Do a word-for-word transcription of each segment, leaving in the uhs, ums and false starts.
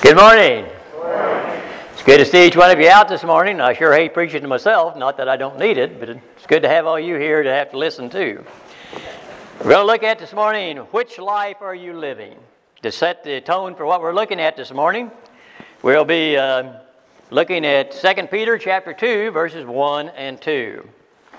Good morning. Good morning. It's good to see each one of you out this morning. I sure hate preaching to myself, not that I don't need it, but it's good to have all you here to have to listen to. We're going to look at this morning, which life are you living? To set the tone for what we're looking at this morning, we'll be uh, looking at Second Peter chapter two, verses one and two.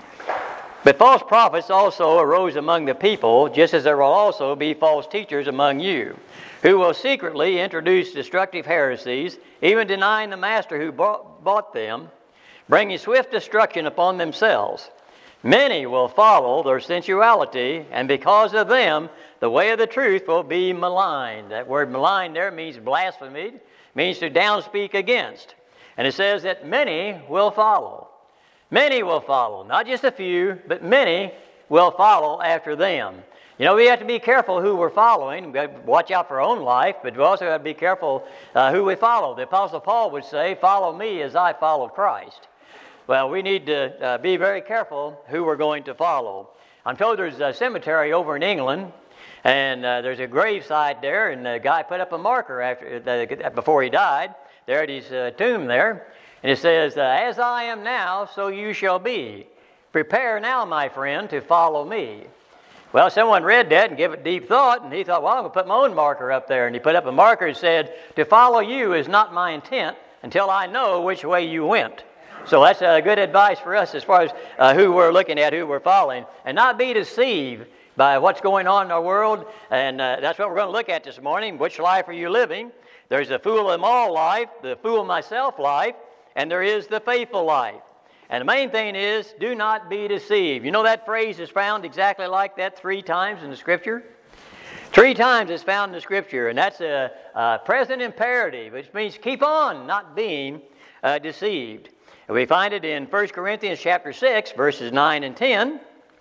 But false prophets also arose among the people, just as there will also be false teachers among you, who will secretly introduce destructive heresies, even denying the master who bought, bought them, bringing swift destruction upon themselves. Many will follow their sensuality, and because of them, the way of the truth will be maligned. That word maligned there means blasphemy, means to downspeak against. And it says that many will follow. Many will follow, not just a few, but many will follow after them. You know, we have to be careful who we're following. We have to watch out for our own life, but we also have to be careful uh, who we follow. The Apostle Paul would say, "Follow me as I follow Christ." Well, we need to uh, be very careful who we're going to follow. I'm told there's a cemetery over in England, and uh, there's a graveside there, and the guy put up a marker after uh, before he died, there at his uh, tomb there, and it says, uh, "As I am now, so you shall be. Prepare now, my friend, to follow me." Well, someone read that and gave it deep thought, and he thought, well, I'm going to put my own marker up there. And he put up a marker and said, "To follow you is not my intent until I know which way you went." So that's uh, good advice for us as far as uh, who we're looking at, who we're following, and not be deceived by what's going on in our world. And uh, that's what we're going to look at this morning. Which life are you living? There's the fool them all life, the fool myself life, and there is the faithful life. And the main thing is, do not be deceived. You know that phrase is found exactly like that three times in the Scripture? Three times it's found in the Scripture, and that's a, a present imperative, which means keep on not being uh, deceived. And we find it in First Corinthians chapter six, verses nine and ten.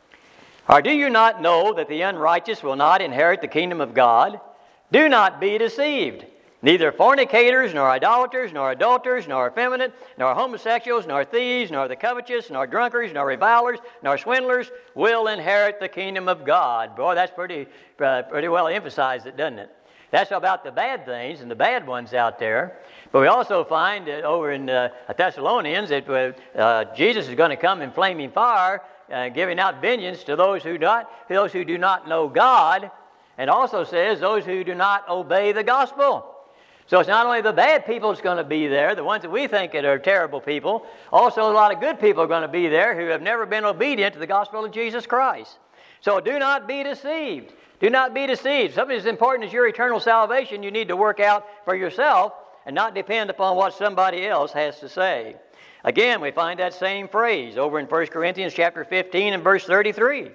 "Or do you not know that the unrighteous will not inherit the kingdom of God? Do not be deceived. Neither fornicators, nor idolaters, nor adulterers, nor effeminate, nor homosexuals, nor thieves, nor the covetous, nor drunkards, nor revilers, nor swindlers will inherit the kingdom of God." Boy, that's pretty uh, pretty well emphasized, it, doesn't it? That's about the bad things and the bad ones out there. But we also find that over in uh, Thessalonians that uh, Jesus is going to come in flaming fire, uh, giving out vengeance to those who not those who do not know God, and also says those who do not obey the gospel. So it's not only the bad people that's going to be there, the ones that we think that are terrible people, also a lot of good people are going to be there who have never been obedient to the gospel of Jesus Christ. So do not be deceived. Do not be deceived. Something as important as your eternal salvation you need to work out for yourself and not depend upon what somebody else has to say. Again, we find that same phrase over in First Corinthians chapter fifteen and verse thirty-three.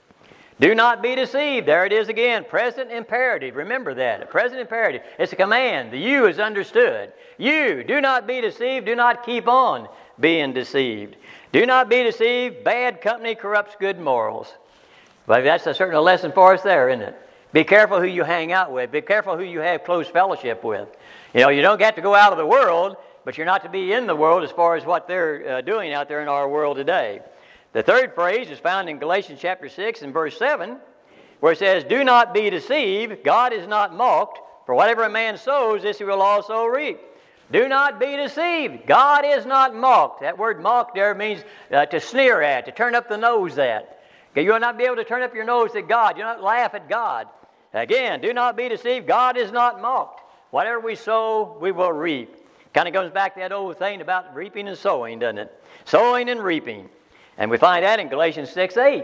Do not be deceived. There it is again. Present imperative. Remember that. A present imperative. It's a command. The you is understood. You, do not be deceived. Do not keep on being deceived. Do not be deceived. Bad company corrupts good morals. But that's a certain lesson for us there, isn't it? Be careful who you hang out with. Be careful who you have close fellowship with. You know, you don't get to go out of the world, but you're not to be in the world as far as what they're uh, doing out there in our world today. The third phrase is found in Galatians chapter six and verse seven, where it says, "Do not be deceived. God is not mocked. For whatever a man sows, this he will also reap." Do not be deceived. God is not mocked. That word mocked there means uh, to sneer at, to turn up the nose at. Okay, you will not be able to turn up your nose at God. You will not laugh at God. Again, do not be deceived. God is not mocked. Whatever we sow, we will reap. Kind of goes back to that old thing about reaping and sowing, doesn't it? Sowing and reaping. And we find that in Galatians six eight.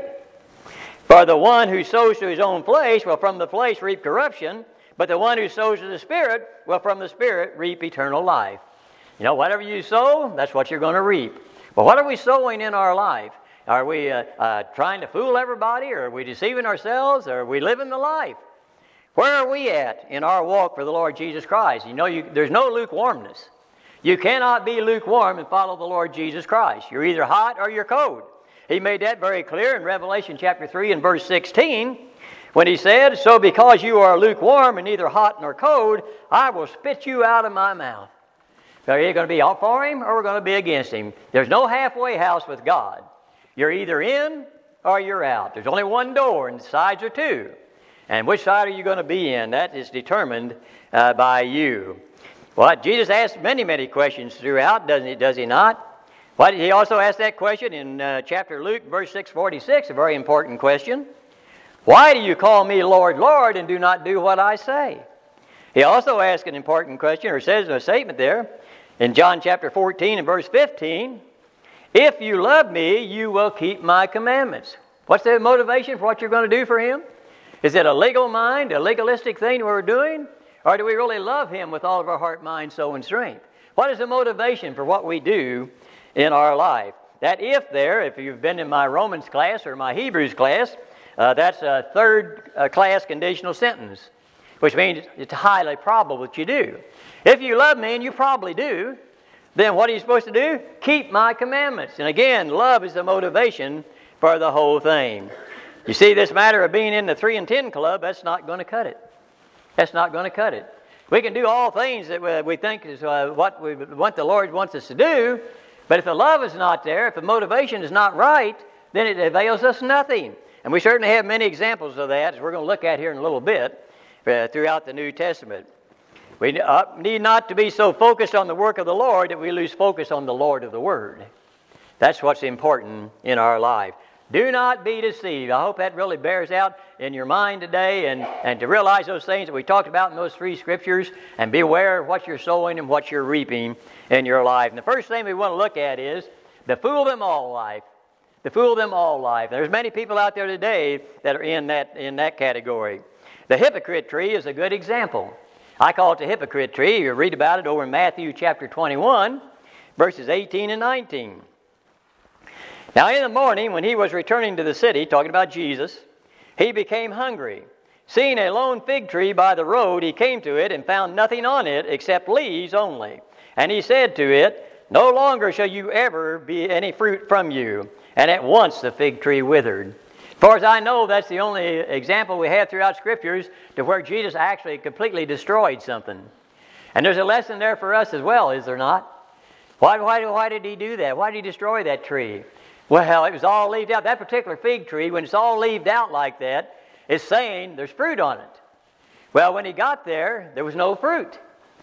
"For the one who sows to his own flesh will from the flesh reap corruption, but the one who sows to the Spirit will from the Spirit reap eternal life." You know, whatever you sow, that's what you're going to reap. But what are we sowing in our life? Are we uh, uh, trying to fool everybody, or are we deceiving ourselves, or are we living the life? Where are we at in our walk for the Lord Jesus Christ? You know, you, there's no lukewarmness. You cannot be lukewarm and follow the Lord Jesus Christ. You're either hot or you're cold. He made that very clear in Revelation chapter three and verse sixteen when he said, "So because you are lukewarm and neither hot nor cold, I will spit you out of my mouth." So are you going to be all for him or we're going to be against him? There's no halfway house with God. You're either in or you're out. There's only one door and the sides are two. And which side are you going to be in? That is determined uh, by you. Well, Jesus asked many, many questions throughout, doesn't he? Does he not? Why did he also ask that question in uh, chapter Luke, verse six forty-six, a very important question. Why do you call me Lord, Lord, and do not do what I say? He also asked an important question, or says in a statement there, in John chapter fourteen and verse fifteen, if you love me, you will keep my commandments. What's the motivation for what you're going to do for him? Is it a legal mind, a legalistic thing we're doing? Or do we really love him with all of our heart, mind, soul, and strength? What is the motivation for what we do in our life? That if there, if you've been in my Romans class or my Hebrews class, uh, that's a third uh, class conditional sentence, which means it's highly probable that you do. If you love me, and you probably do, then what are you supposed to do? Keep my commandments. And again, love is the motivation for the whole thing. You see, this matter of being in the three and ten club, that's not going to cut it. That's not going to cut it. We can do all things that we, we think is uh, what we want the Lord wants us to do, but if the love is not there, if the motivation is not right, then it avails us nothing. And we certainly have many examples of that, as we're going to look at here in a little bit, uh, throughout the New Testament. We uh, need not to be so focused on the work of the Lord that we lose focus on the Lord of the Word. That's what's important in our life. Do not be deceived. I hope that really bears out in your mind today, and, and to realize those things that we talked about in those three scriptures, and be aware of what you're sowing and what you're reaping in your life. And the first thing we want to look at is the fool them all life. The fool them all life. There's many people out there today that are in that in that category. The hypocrite tree is a good example. I call it the hypocrite tree. You read about it over in Matthew chapter twenty-one, verses eighteen and nineteen. Now in the morning, when he was returning to the city, talking about Jesus, he became hungry. Seeing a lone fig tree by the road, he came to it and found nothing on it except leaves only. And he said to it, no longer shall you ever be any fruit from you. And at once the fig tree withered. As far as I know, that's the only example we have throughout Scriptures to where Jesus actually completely destroyed something. And there's a lesson there for us as well, is there not? Why, why, why did he do that? Why did he destroy that tree? Well, it was all leaved out. That particular fig tree, when it's all leaved out like that, is saying there's fruit on it. Well, when he got there, there was no fruit.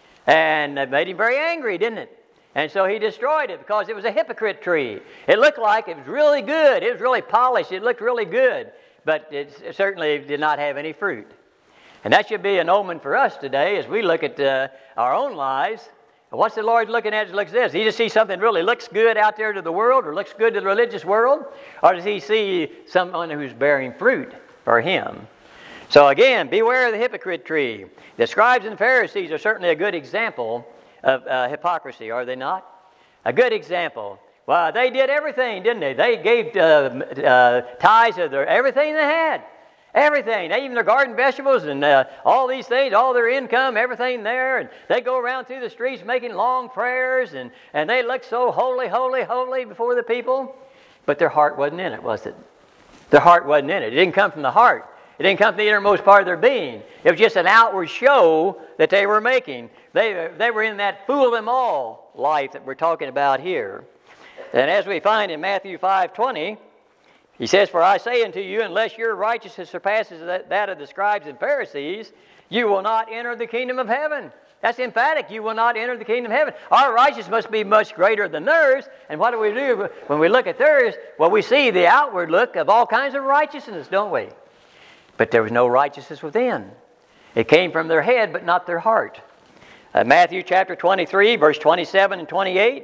And it made him very angry, didn't it? And so he destroyed it because it was a hypocrite tree. It looked like it was really good. It was really polished. It looked really good. But it certainly did not have any fruit. And that should be an omen for us today as we look at uh, our own lives. What's the Lord looking at as he looks at this? Does he just see something really looks good out there to the world, or looks good to the religious world? Or does he see someone who's bearing fruit for him? So again, beware of the hypocrite tree. The scribes and Pharisees are certainly a good example of uh, hypocrisy, are they not? A good example. Well, they did everything, didn't they? They gave uh, uh, tithes of their everything they had. Everything, even their garden vegetables and uh, all these things, all their income, everything there. And they go around through the streets making long prayers, and, and they look so holy, holy, holy before the people. But their heart wasn't in it, was it? Their heart wasn't in it. It didn't come from the heart. It didn't come from the innermost part of their being. It was just an outward show that they were making. They, they were in that fool them all life that we're talking about here. And as we find in Matthew five twenty, he says, for I say unto you, unless your righteousness surpasses that, that of the scribes and Pharisees, you will not enter the kingdom of heaven. That's emphatic. You will not enter the kingdom of heaven. Our righteousness must be much greater than theirs. And what do we do when we look at theirs? Well, we see the outward look of all kinds of righteousness, don't we? But there was no righteousness within. It came from their head, but not their heart. Uh, Matthew chapter twenty-three, verse twenty-seven and twenty-eight.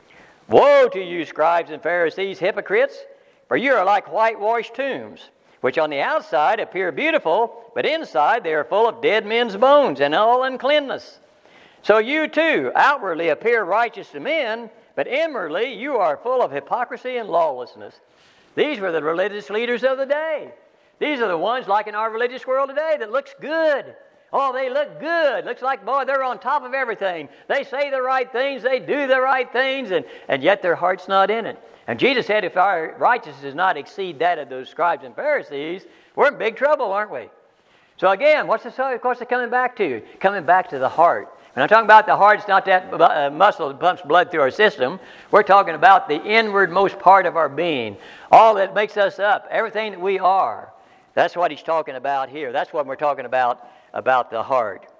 Woe to you, scribes and Pharisees, hypocrites! For you are like whitewashed tombs, which on the outside appear beautiful, but inside they are full of dead men's bones and all uncleanness. So you too outwardly appear righteous to men, but inwardly you are full of hypocrisy and lawlessness. These were the religious leaders of the day. These are the ones like in our religious world today that looks good. Oh, they look good. Looks like, boy, they're on top of everything. They say the right things. They do the right things, and, and yet their heart's not in it. And Jesus said if our righteousness does not exceed that of those scribes and Pharisees, we're in big trouble, aren't we? So again, what's the, of course, they're coming back to? Coming back to the heart. When I'm talking about the heart, it's not that uh, muscle that pumps blood through our system. We're talking about the inwardmost part of our being. All that makes us up, everything that we are. That's what he's talking about here. That's what we're talking about, about the heart.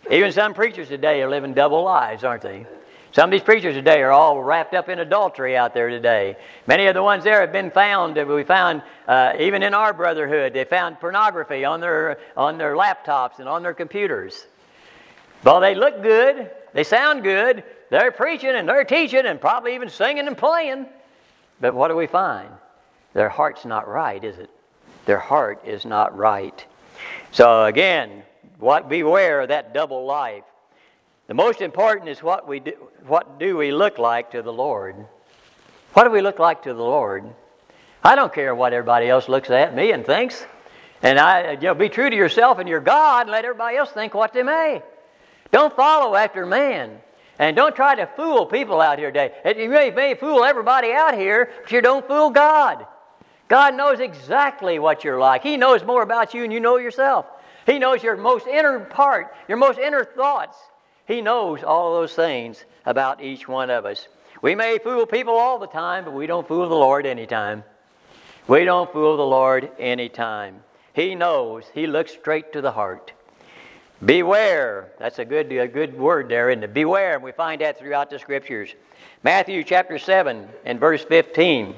Even some preachers today are living double lives, aren't they? Some of these preachers today are all wrapped up in adultery out there today. Many of the ones there have been found, we found, uh, even in our brotherhood, they found pornography on their, on their laptops and on their computers. Well, they look good, they sound good, they're preaching and they're teaching and probably even singing and playing. But what do we find? Their heart's not right, is it? Their heart is not right. So again, what beware of that double life. The most important is what we do, what do we look like to the Lord? What do we look like to the Lord? I don't care what everybody else looks at me and thinks. And I, you know, be true to yourself and your God and let everybody else think what they may. Don't follow after man. And don't try to fool people out here today. You may, may fool everybody out here, but you don't fool God. God knows exactly what you're like. He knows more about you than you know yourself. He knows your most inner part, your most inner thoughts. He knows all those things about each one of us. We may fool people all the time, but we don't fool the Lord anytime. We don't fool the Lord anytime. He knows. He looks straight to the heart. Beware. That's a good, a good word there, isn't it? Beware. And we find that throughout the Scriptures. Matthew chapter seven and verse fifteen.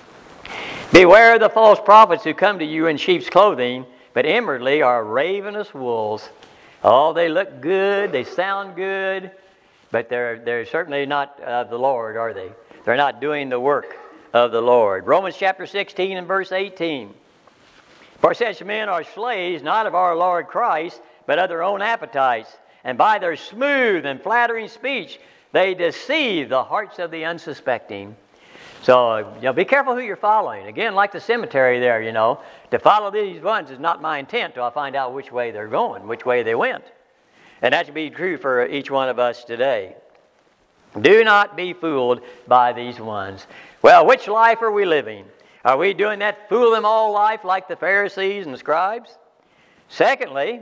Beware of the false prophets who come to you in sheep's clothing, but inwardly are ravenous wolves. Oh, they look good, they sound good, but they're they're certainly not of the Lord, are they? They're not doing the work of the Lord. Romans chapter sixteen and verse eighteen. For such men are slaves, not of our Lord Christ, but of their own appetites. And by their smooth and flattering speech, they deceive the hearts of the unsuspecting. So, you know, be careful who you're following. Again, like the cemetery there, you know, to follow these ones is not my intent till I find out which way they're going, which way they went. And that should be true for each one of us today. Do not be fooled by these ones. Well, which life are we living? Are we doing that fool them all life like the Pharisees and the scribes? Secondly,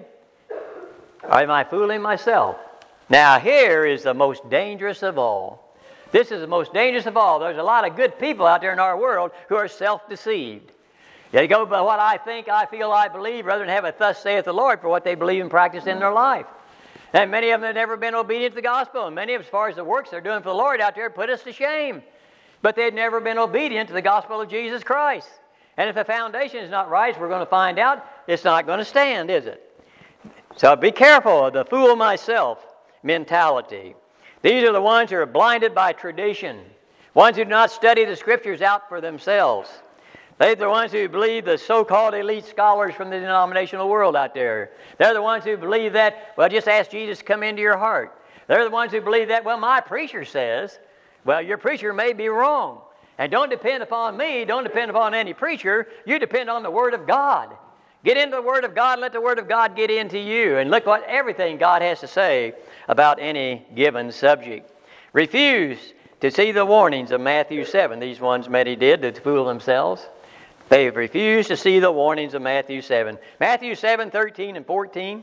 am I fooling myself? Now, here is the most dangerous of all. This is the most dangerous of all. There's a lot of good people out there in our world who are self-deceived. They go by what I think, I feel, I believe, rather than have a thus saith the Lord for what they believe and practice in their life. And many of them have never been obedient to the gospel. And many of them, as far as the works they're doing for the Lord out there, put us to shame. But they've never been obedient to the gospel of Jesus Christ. And if the foundation is not right, as we're going to find out, it's not going to stand, is it? So be careful of the fool myself mentality. These are the ones who are blinded by tradition, ones who do not study the Scriptures out for themselves. They're the ones who believe the so-called elite scholars from the denominational world out there. They're the ones who believe that, well, just ask Jesus to come into your heart. They're the ones who believe that, well, my preacher says. Well, your preacher may be wrong. And don't depend upon me, don't depend upon any preacher. You depend on the Word of God. Get into the Word of God, let the Word of God get into you, and look what everything God has to say about any given subject. Refuse to see the warnings of Matthew seven. These ones many did to fool themselves. They refused to see the warnings of Matthew seven. Matthew seven, thirteen and fourteen.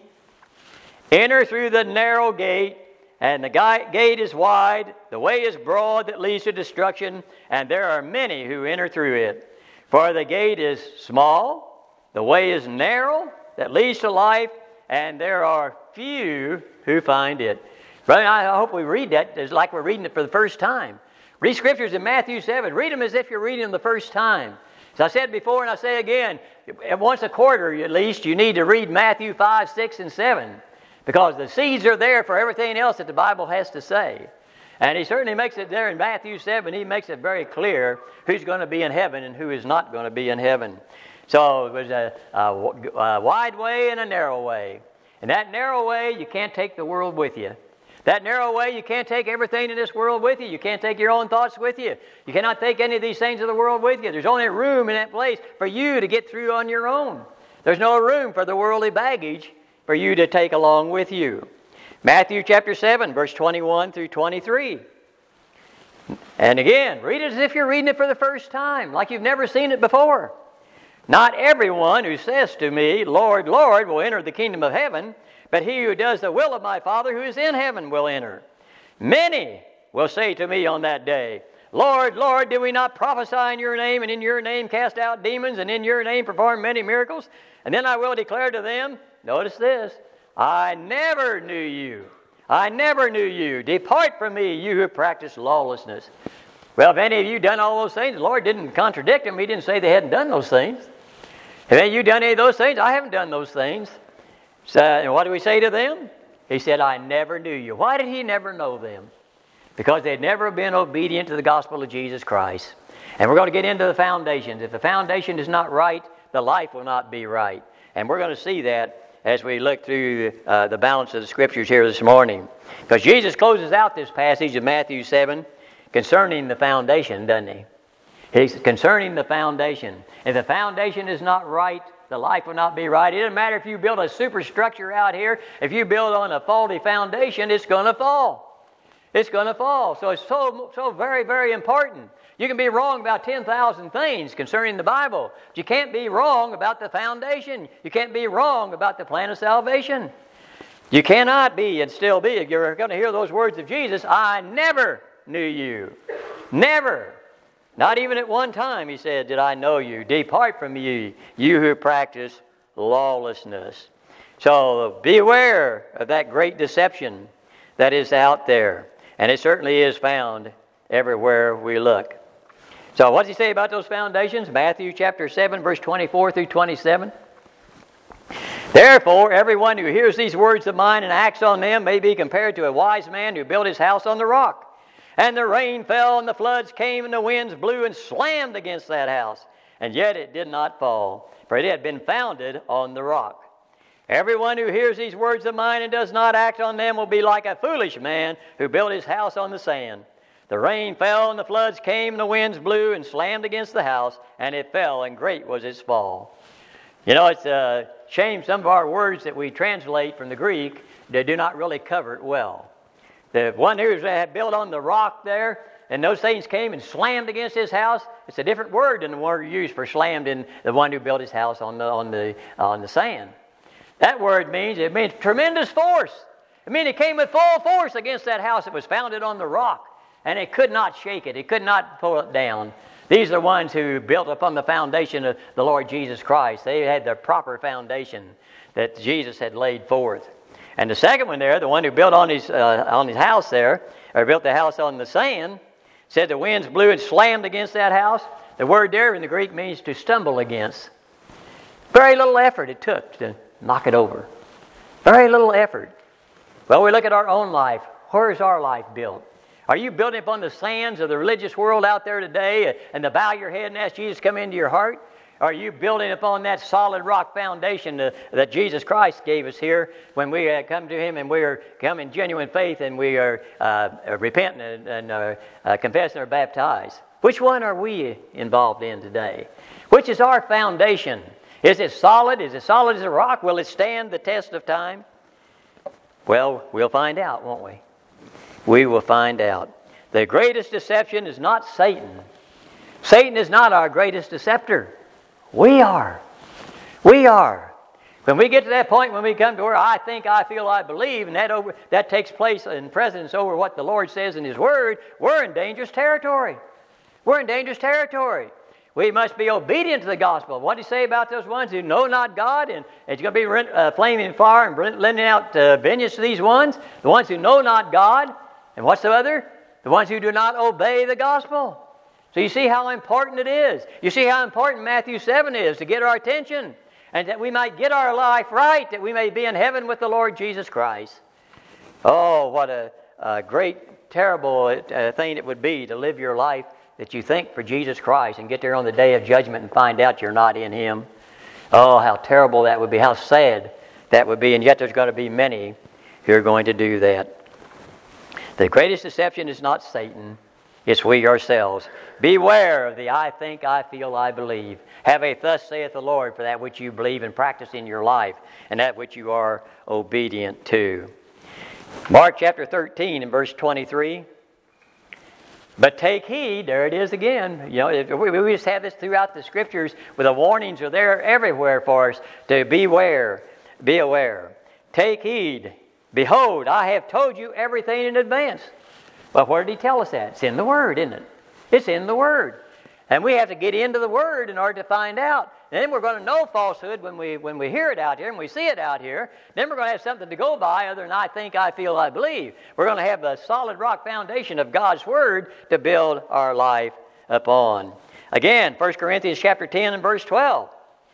Enter through the narrow gate, and the gate is wide, the way is broad that leads to destruction, and there are many who enter through it. For the gate is small, the way is narrow that leads to life, and there are few who find it. Brother, I hope we read that it's like we're reading it for the first time. Read Scriptures in Matthew seven. Read them as if you're reading them the first time. As I said before, and I say again, once a quarter at least, you need to read Matthew five, six, and seven. Because the seeds are there for everything else that the Bible has to say. And he certainly makes it there in Matthew seven. He makes it very clear who's going to be in heaven and who is not going to be in heaven. So there's a, a, a wide way and a narrow way. And that narrow way, you can't take the world with you. That narrow way, you can't take everything in this world with you. You can't take your own thoughts with you. You cannot take any of these things of the world with you. There's only room in that place for you to get through on your own. There's no room for the worldly baggage for you to take along with you. Matthew chapter seven, verse twenty-one through twenty-three. And again, read it as if you're reading it for the first time, like you've never seen it before. Not everyone who says to me, Lord, Lord, will enter the kingdom of heaven, but he who does the will of my Father who is in heaven will enter. Many will say to me on that day, Lord, Lord, did we not prophesy in your name, and in your name cast out demons, and in your name perform many miracles? And then I will declare to them, notice this, I never knew you. I never knew you. Depart from me, you who practice lawlessness. Well, if any of you done all those things, the Lord didn't contradict them. He didn't say they hadn't done those things. Have any of you done any of those things? I haven't done those things. So, and what do we say to them? He said, I never knew you. Why did he never know them? Because they'd never been obedient to the gospel of Jesus Christ. And we're going to get into the foundations. If the foundation is not right, the life will not be right. And we're going to see that as we look through uh, the balance of the Scriptures here this morning. Because Jesus closes out this passage of Matthew seven concerning the foundation, doesn't he? He's concerning the foundation. If the foundation is not right, the life will not be right. It doesn't matter if you build a superstructure out here. If you build on a faulty foundation, it's going to fall. It's going to fall. So it's so, so very, very important. You can be wrong about ten thousand things concerning the Bible, but you can't be wrong about the foundation. You can't be wrong about the plan of salvation. You cannot be and still be. If you're going to hear those words of Jesus, I never knew you. Never. Not even at one time, he said, did I know you. Depart from me, you who practice lawlessness. So beware of that great deception that is out there. And it certainly is found everywhere we look. So what does he say about those foundations? Matthew chapter seven, verse twenty-four through twenty-seven. Therefore, everyone who hears these words of mine and acts on them may be compared to a wise man who built his house on the rock. And the rain fell, and the floods came, and the winds blew and slammed against that house. And yet it did not fall, for it had been founded on the rock. Everyone who hears these words of mine and does not act on them will be like a foolish man who built his house on the sand. The rain fell, and the floods came, and the winds blew and slammed against the house, and it fell, and great was its fall. You know, it's a shame some of our words that we translate from the Greek, they do not really cover it well. The one who was built on the rock there, and those things came and slammed against his house, it's a different word than the word used for slammed in the one who built his house on the, on the, on the sand. That word means, it means tremendous force. It means it came with full force against that house that was founded on the rock. And it could not shake it. It could not pull it down. These are the ones who built upon the foundation of the Lord Jesus Christ. They had the proper foundation that Jesus had laid forth. And the second one there, the one who built on his uh, on his house there, or built the house on the sand, said the winds blew and slammed against that house. The word there in the Greek means to stumble against. Very little effort it took to knock it over. Very little effort. Well, we look at our own life. Where is our life built? Are you building upon the sands of the religious world out there today and to bow your head and ask Jesus to come into your heart? Are you building upon that solid rock foundation uh, that Jesus Christ gave us here when we uh, come to Him and we are come in genuine faith and we are uh, repenting and, and uh, uh, confessing or baptized? Which one are we involved in today? Which is our foundation? Is it solid? Is it solid as a rock? Will it stand the test of time? Well, we'll find out, won't we? We will find out. The greatest deception is not Satan. Satan is not our greatest deceptor. We are. We are. When we get to that point when we come to where I think, I feel, I believe, and that over that takes place in precedence over what the Lord says in His Word, we're in dangerous territory. We're in dangerous territory. We must be obedient to the gospel. What did He say about those ones who know not God? And it's going to be rent, uh, flaming fire and lending out uh, vengeance to these ones. The ones who know not God. And what's the other? The ones who do not obey the gospel. So you see how important it is. You see how important Matthew seven is to get our attention. And that we might get our life right, that we may be in heaven with the Lord Jesus Christ. Oh, what a, a great, terrible uh, thing it would be to live your life that you think for Jesus Christ and get there on the day of judgment and find out you're not in Him. Oh, how terrible that would be. How sad that would be. And yet there's going to be many who are going to do that. The greatest deception is not Satan, it's we ourselves. Beware of the I think, I feel, I believe. Have a thus saith the Lord for that which you believe and practice in your life, and that which you are obedient to. Mark chapter thirteen and verse twenty-three. But take heed, there it is again. You know, if we, we just have this throughout the Scriptures, where the warnings are there everywhere for us to beware, be aware. Take heed. Behold, I have told you everything in advance. Well, where did He tell us that? It's in the Word, isn't it? It's in the Word. And we have to get into the Word in order to find out. And then we're going to know falsehood when we when we hear it out here and we see it out here. Then we're going to have something to go by other than I think, I feel, I believe. We're going to have the solid rock foundation of God's Word to build our life upon. Again, First Corinthians chapter ten and verse twelve.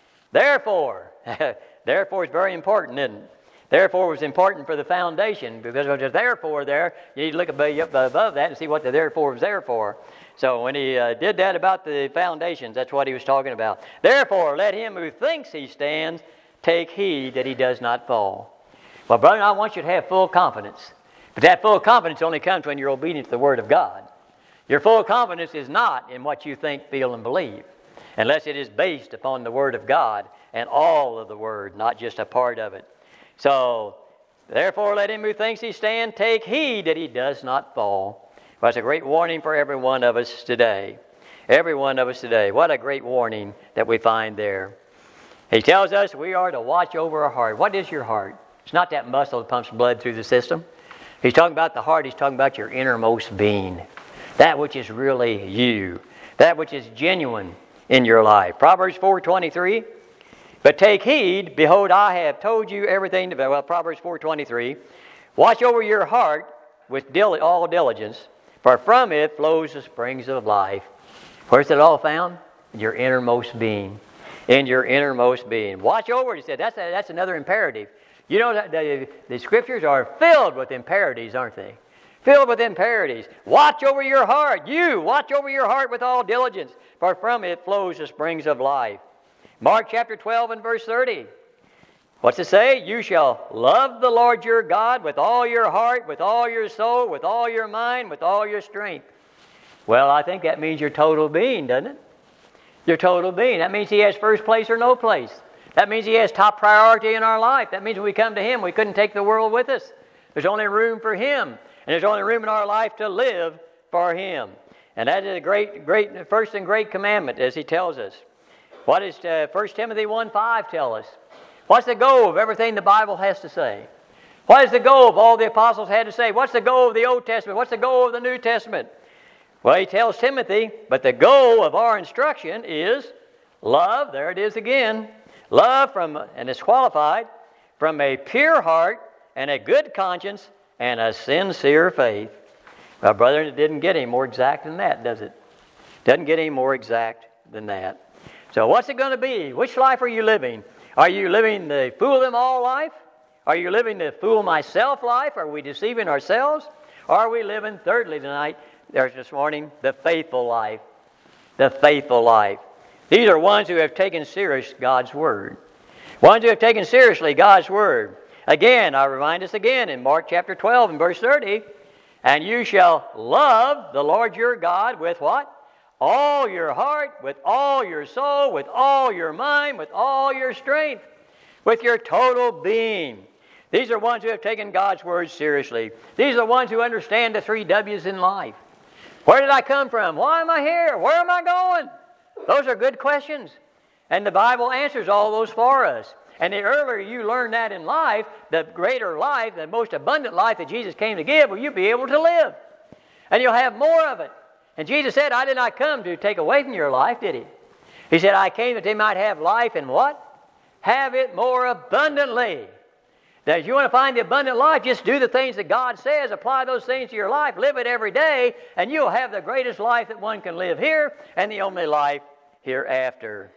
Therefore, therefore is very important, isn't it? Therefore was important for the foundation, because there's therefore there. You need to look above that and see what the therefore was there for. So when he uh, did that about the foundations, that's what he was talking about. Therefore, let him who thinks he stands take heed that he does not fall. Well, brother, I want you to have full confidence. But that full confidence only comes when you're obedient to the Word of God. Your full confidence is not in what you think, feel, and believe, unless it is based upon the Word of God and all of the Word, not just a part of it. So, therefore, let him who thinks he stands take heed that he does not fall. Well, that's a great warning for every one of us today. Every one of us today. What a great warning that we find there. He tells us we are to watch over our heart. What is your heart? It's not that muscle that pumps blood through the system. He's talking about the heart. He's talking about your innermost being. That which is really you. That which is genuine in your life. Proverbs four twenty-three. But take heed, behold, I have told you everything. Well, Proverbs four twenty-three. Watch over your heart with dil- all diligence, for from it flows the springs of life. Where's it all found? In your innermost being. In your innermost being. Watch over it, he said. That's, a, that's another imperative. You know, that the, the Scriptures are filled with imperatives, aren't they? Filled with imperatives. Watch over your heart. You, watch over your heart with all diligence, for from it flows the springs of life. Mark chapter twelve and verse thirty. What's it say? You shall love the Lord your God with all your heart, with all your soul, with all your mind, with all your strength. Well, I think that means your total being, doesn't it? Your total being. That means He has first place or no place. That means He has top priority in our life. That means when we come to Him, we couldn't take the world with us. There's only room for Him. And there's only room in our life to live for Him. And that is a great, great, first and great commandment, as He tells us. What does uh, First Timothy one five tell us? What's the goal of everything the Bible has to say? What is the goal of all the apostles had to say? What's the goal of the Old Testament? What's the goal of the New Testament? Well, he tells Timothy, but the goal of our instruction is love, there it is again, love from, and it's qualified, from a pure heart and a good conscience and a sincere faith. Well, brother, it didn't get any more exact than that, does it? Doesn't get any more exact than that. So what's it going to be? Which life are you living? Are you living the fool them all life? Are you living the fool myself life? Are we deceiving ourselves? Or are we living, thirdly tonight, there's this morning, the faithful life? The faithful life. These are ones who have taken serious God's Word. Ones who have taken seriously God's Word. Again, I remind us again in Mark chapter twelve and verse thirty, and you shall love the Lord your God with what? All your heart, with all your soul, with all your mind, with all your strength, with your total being. These are ones who have taken God's Word seriously. These are the ones who understand the three W's in life. Where did I come from? Why am I here? Where am I going? Those are good questions. And the Bible answers all those for us. And the earlier you learn that in life, the greater life, the most abundant life that Jesus came to give, will you be able to live. And you'll have more of it. And Jesus said, I did not come to take away from your life, did He? He said, I came that they might have life and what? Have it more abundantly. Now, if you want to find the abundant life, just do the things that God says, apply those things to your life, live it every day, and you'll have the greatest life that one can live here and the only life hereafter.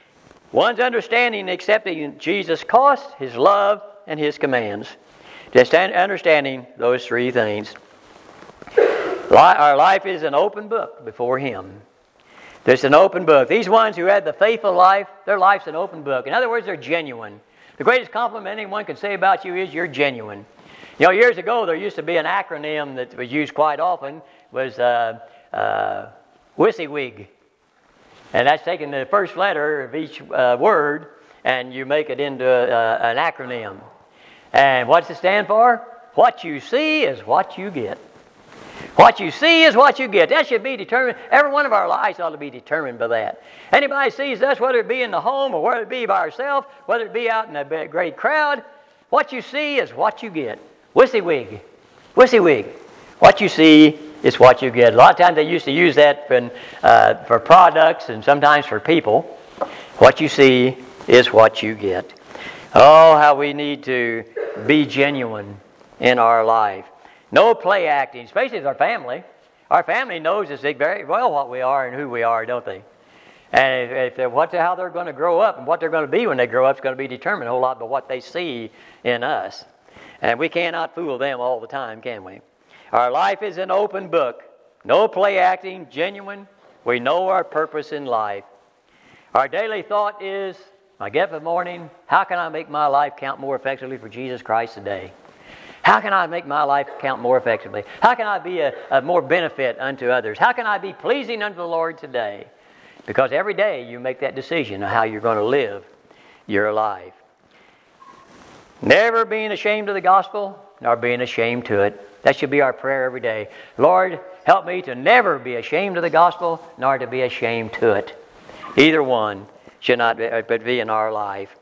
One's understanding and accepting Jesus' cost, His love, and His commands. Just understanding those three things. Our life is an open book before Him. There's an open book. These ones who had the faithful life, their life's an open book. In other words, they're genuine. The greatest compliment anyone can say about you is you're genuine. You know, years ago there used to be an acronym that was used quite often, was uh, uh, WYSIWYG. And that's taking the first letter of each uh, word and you make it into uh, an acronym. And what's it stand for? What you see is what you get. What you see is what you get. That should be determined. Every one of our lives ought to be determined by that. Anybody sees us, whether it be in the home or whether it be by ourselves, whether it be out in a great crowd, what you see is what you get. WYSIWYG. WYSIWYG. What you see is what you get. A lot of times they used to use that for, uh, for products and sometimes for people. What you see is what you get. Oh, how we need to be genuine in our life. No play acting, especially with our family. Our family knows us very well what we are and who we are, don't they? And if, if what, how they're going to grow up and what they're going to be when they grow up is going to be determined a whole lot by what they see in us. And we cannot fool them all the time, can we? Our life is an open book. No play acting, genuine. We know our purpose in life. Our daily thought is, when I get up in the morning, how can I make my life count more effectively for Jesus Christ today? How can I make my life count more effectively? How can I be a, a more benefit unto others? How can I be pleasing unto the Lord today? Because every day you make that decision of how you're going to live your life. Never being ashamed of the gospel, nor being ashamed to it. That should be our prayer every day. Lord, help me to never be ashamed of the gospel, nor to be ashamed to it. Either one should not be, be in our life.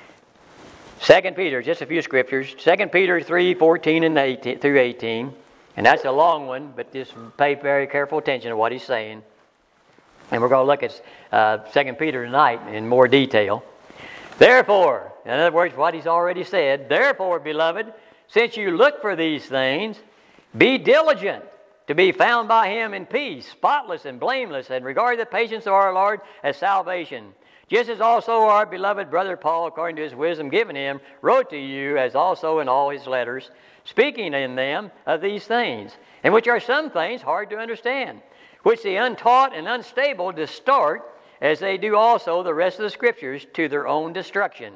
Second Peter, just a few scriptures. Second Peter three, fourteen and eighteen, through eighteen. And that's a long one, but just pay very careful attention to what he's saying. And we're going to look at uh, Second Peter tonight in more detail. Therefore, in other words, what he's already said, therefore, beloved, since you look for these things, be diligent to be found by him in peace, spotless and blameless, and regard the patience of our Lord as salvation. Just as also our beloved brother Paul, according to his wisdom given him, wrote to you, as also in all his letters, speaking in them of these things, in which are some things hard to understand, which the untaught and unstable distort, as they do also the rest of the Scriptures, to their own destruction.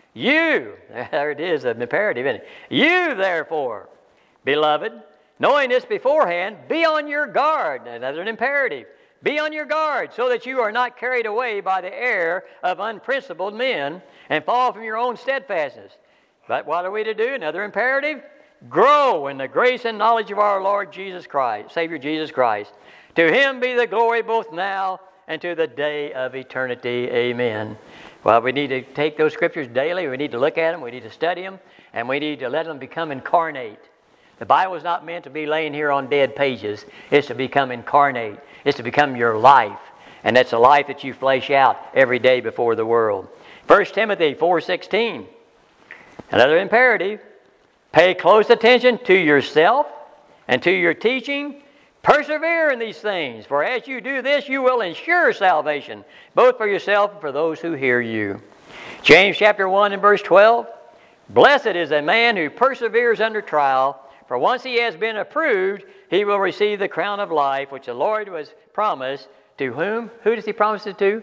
You, there it is, an imperative, isn't it? You, therefore, beloved, knowing this beforehand, be on your guard. Another imperative. Be on your guard, so that you are not carried away by the error of unprincipled men and fall from your own steadfastness. But what are we to do? Another imperative. Grow in the grace and knowledge of our Lord Jesus Christ, Savior Jesus Christ. To him be the glory both now and to the day of eternity. Amen. Well, we need to take those scriptures daily. We need to look at them. We need to study them. And we need to let them become incarnate. The Bible is not meant to be laying here on dead pages. It's to become incarnate. It's to become your life. And that's a life that you flesh out every day before the world. First Timothy four sixteen. Another imperative. Pay close attention to yourself and to your teaching. Persevere in these things, for as you do this, you will ensure salvation, both for yourself and for those who hear you. James chapter one and verse twelve. Blessed is a man who perseveres under trial, for once he has been approved, he will receive the crown of life, which the Lord was promised to whom? Who does he promise it to?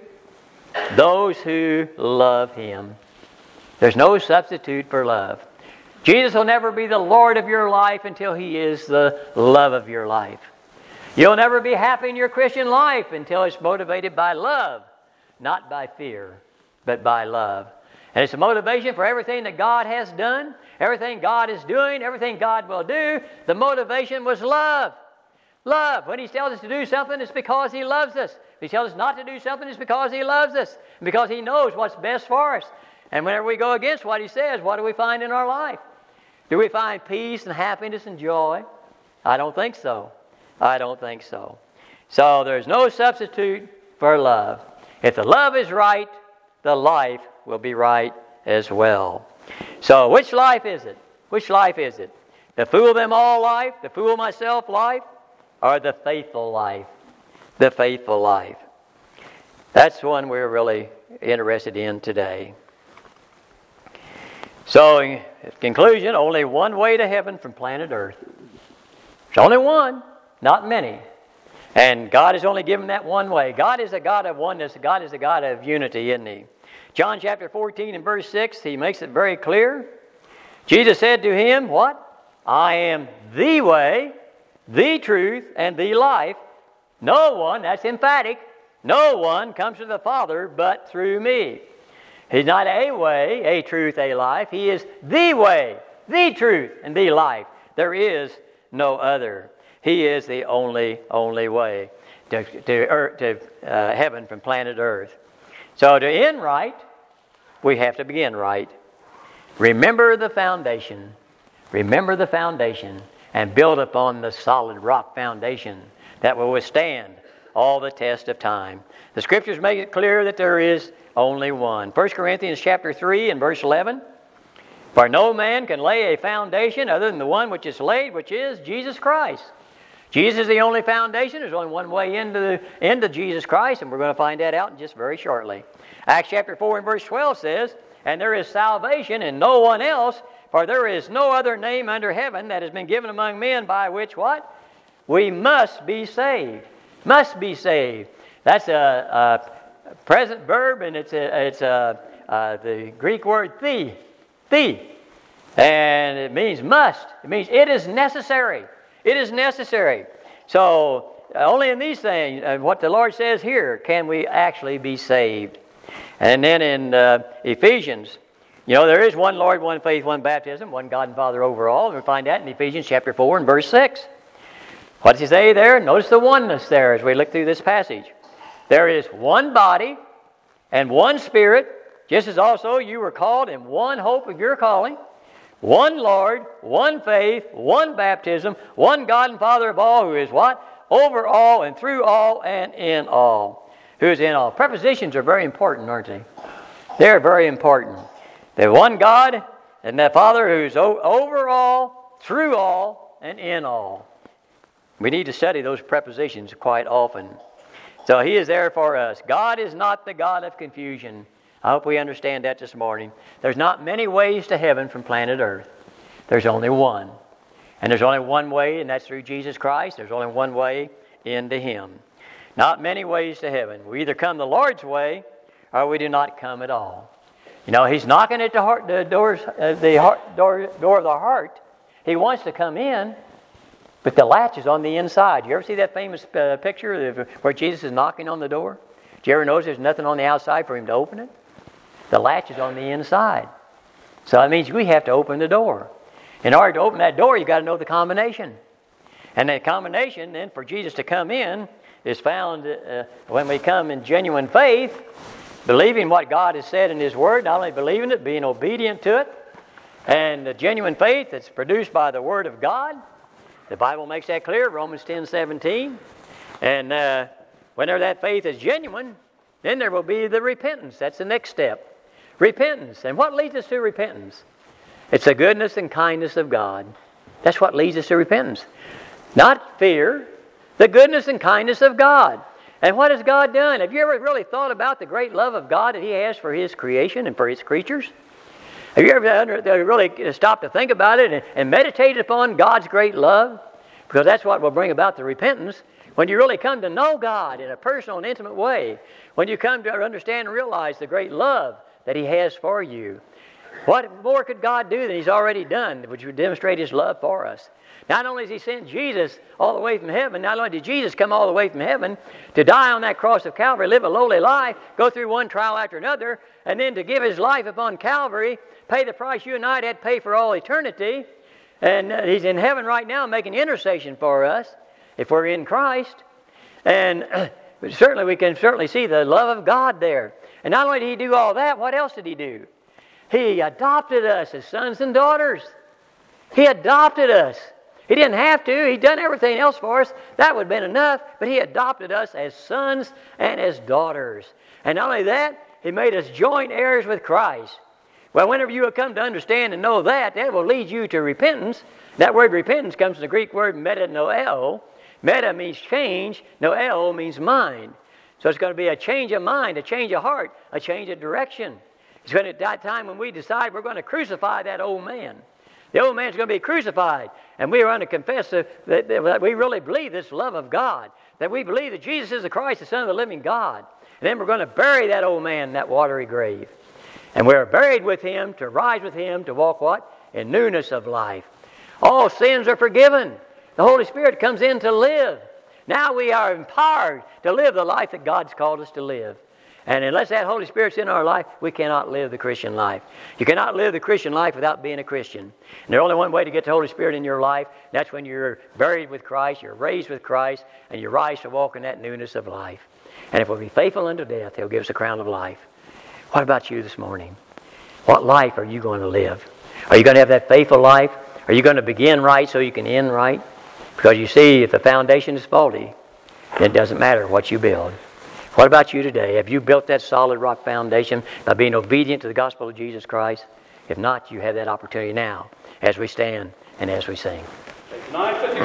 Those who love him. There's no substitute for love. Jesus will never be the Lord of your life until he is the love of your life. You'll never be happy in your Christian life until it's motivated by love, not by fear, but by love. And it's a motivation for everything that God has done, everything God is doing, everything God will do. The motivation was love. Love. When he tells us to do something, it's because he loves us. If he tells us not to do something, it's because he loves us, because he knows what's best for us. And whenever we go against what he says, what do we find in our life? Do we find peace and happiness and joy? I don't think so. I don't think so. So there's no substitute for love. If the love is right, the life will be right as well. So which life is it? Which life is it? The fool them all life, the fool myself life, or the faithful life? The faithful life. That's one we're really interested in today. So in conclusion, only one way to heaven from planet Earth. There's only one, not many. And God has only given that one way. God is a God of oneness. God is a God of unity, isn't he? John chapter fourteen and verse six, he makes it very clear. Jesus said to him, what? I am the way, the truth, and the life. No one, that's emphatic, no one comes to the Father but through me. He's not a way, a truth, a life. He is the way, the truth, and the life. There is no other. He is the only, only way to, to, earth, to uh, heaven from planet Earth. So to end right, we have to begin right. Remember the foundation. Remember the foundation and build upon the solid rock foundation that will withstand all the test of time. The Scriptures make it clear that there is only one. First Corinthians chapter three and verse eleven. For no man can lay a foundation other than the one which is laid, which is Jesus Christ. Jesus is the only foundation. There's only one way into, the, into Jesus Christ, and we're going to find that out in just very shortly. Acts chapter four and verse twelve says, and there is salvation in no one else, for there is no other name under heaven that has been given among men by which what? We must be saved. Must be saved. That's a, a present verb, and it's a, it's a, uh, the Greek word the. The. And it means must. It means it is necessary. It is necessary. So only in these things, uh, what the Lord says here, can we actually be saved. And then in uh, Ephesians, you know, there is one Lord, one faith, one baptism, one God and Father over all. We find that in Ephesians chapter four and verse six. What does he say there? Notice the oneness there as we look through this passage. There is one body and one Spirit, just as also you were called in one hope of your calling, one Lord, one faith, one baptism, one God and Father of all, who is what? Over all and through all and in all. Who is in all. Prepositions are very important, aren't they? They're very important. The one God and the Father who's over all, through all, and in all. We need to study those prepositions quite often. So He is there for us. God is not the God of confusion. I hope we understand that this morning. There's not many ways to heaven from planet Earth. There's only one. And there's only one way, and that's through Jesus Christ. There's only one way into Him. Not many ways to heaven. We either come the Lord's way, or we do not come at all. You know, He's knocking at the, heart, the, doors, uh, the heart, door, door of the heart. He wants to come in, but the latch is on the inside. You ever see that famous uh, picture where Jesus is knocking on the door? Did you ever notice there's nothing on the outside for Him to open it? The latch is on the inside. So that means we have to open the door. In order to open that door, you've got to know the combination. And that combination, then, for Jesus to come in, is found uh, when we come in genuine faith, believing what God has said in His Word, not only believing it, being obedient to it, and the genuine faith that's produced by the Word of God. The Bible makes that clear, Romans ten seventeen. And uh, whenever that faith is genuine, then there will be the repentance. That's the next step. Repentance. And what leads us to repentance? It's the goodness and kindness of God. That's what leads us to repentance. Not fear, the goodness and kindness of God. And what has God done? Have you ever really thought about the great love of God that He has for His creation and for His creatures? Have you ever really stopped to think about it and, and meditated upon God's great love? Because that's what will bring about the repentance. When you really come to know God in a personal and intimate way, when you come to understand and realize the great love that He has for you, what more could God do than He's already done, which would demonstrate His love for us? Not only has He sent Jesus all the way from heaven, not only did Jesus come all the way from heaven to die on that cross of Calvary, live a lowly life, go through one trial after another, and then to give His life upon Calvary, pay the price you and I had to pay for all eternity, and uh, He's in heaven right now making intercession for us if we're in Christ. And uh, certainly we can certainly see the love of God there. And not only did He do all that, what else did He do? He adopted us as sons and daughters. He adopted us. He didn't have to. He'd done everything else for us. That would have been enough. But He adopted us as sons and as daughters. And not only that, He made us joint heirs with Christ. Well, whenever you come to understand and know that, that will lead you to repentance. That word repentance comes from the Greek word metanoeo. Meta means change. Noeo means mind. So it's going to be a change of mind, a change of heart, a change of direction. It's going to be that time when we decide we're going to crucify that old man. The old man's going to be crucified. And we are going to confess that, that, that we really believe this love of God. That we believe that Jesus is the Christ, the Son of the living God. And then we're going to bury that old man in that watery grave. And we're buried with Him to rise with Him to walk what? In newness of life. All sins are forgiven. The Holy Spirit comes in to live. Now we are empowered to live the life that God's called us to live. And unless that Holy Spirit's in our life, we cannot live the Christian life. You cannot live the Christian life without being a Christian. And there's only one way to get the Holy Spirit in your life. That's when you're buried with Christ, you're raised with Christ, and you rise to walk in that newness of life. And if we'll be faithful unto death, He'll give us a crown of life. What about you this morning? What life are you going to live? Are you going to have that faithful life? Are you going to begin right so you can end right? Because you see, if the foundation is faulty, It doesn't matter what you build. What about you today? Have you built that solid rock foundation by being obedient to the gospel of Jesus Christ? If not, you have that opportunity now as we stand and as we sing.